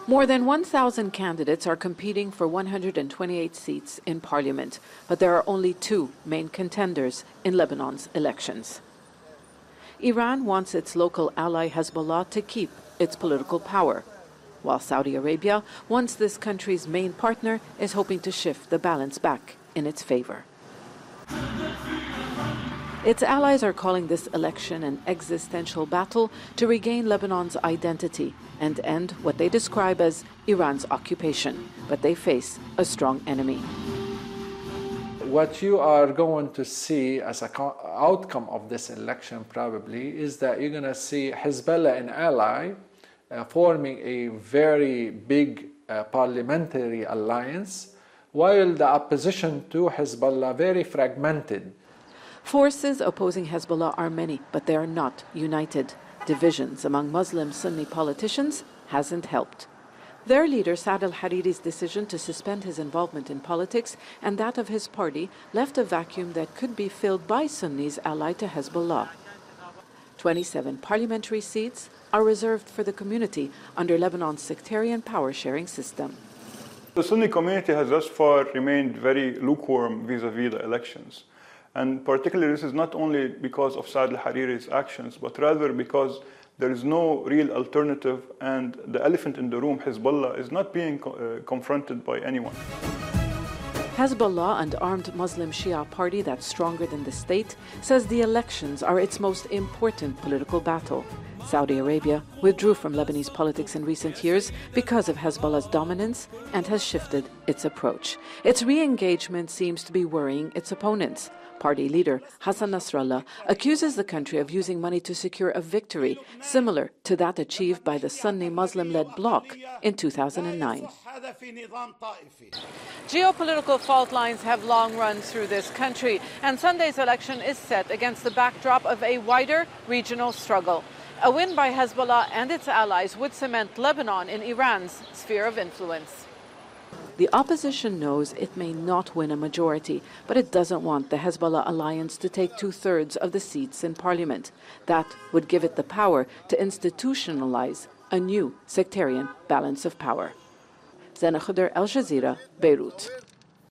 More than 1,000 candidates are competing for 128 seats in parliament, but there are only two main contenders in Lebanon's elections. Iran wants its local ally Hezbollah to keep its political power, while Saudi Arabia, once this country's main partner, is hoping to shift the balance back in its favor. Its allies are calling this election an existential battle to regain Lebanon's identity and end what they describe as Iran's occupation, but they face a strong enemy. What you are going to see as an outcome of this election probably is that you're going to see Hezbollah, an ally, forming a very big parliamentary alliance, while the opposition to Hezbollah very fragmented. Forces opposing Hezbollah are many, but they are not united. Divisions among Muslim Sunni politicians hasn't helped. Their leader, Saad al-Hariri's decision to suspend his involvement in politics and that of his party left a vacuum that could be filled by Sunnis allied to Hezbollah. 27 parliamentary seats are reserved for the community under Lebanon's sectarian power-sharing system. The Sunni community has thus far remained very lukewarm vis-à-vis the elections. And particularly this is not only because of Saad al-Hariri's actions, but rather because there is no real alternative, and the elephant in the room, Hezbollah, is not being confronted by anyone. Hezbollah, an armed Muslim Shia party that's stronger than the state, says the elections are its most important political battle. Saudi Arabia withdrew from Lebanese politics in recent years because of Hezbollah's dominance and has shifted its approach. Its re-engagement seems to be worrying its opponents. Party leader Hassan Nasrallah accuses the country of using money to secure a victory similar to that achieved by the Sunni Muslim-led bloc in 2009. Geopolitical fault lines have long run through this country, and Sunday's election is set against the backdrop of a wider regional struggle. A win by Hezbollah and its allies would cement Lebanon in Iran's sphere of influence. The opposition knows it may not win a majority, but it doesn't want the Hezbollah alliance to take 2/3 of the seats in parliament. That would give it the power to institutionalize a new sectarian balance of power. Zena Khuder, Al Jazeera, Beirut.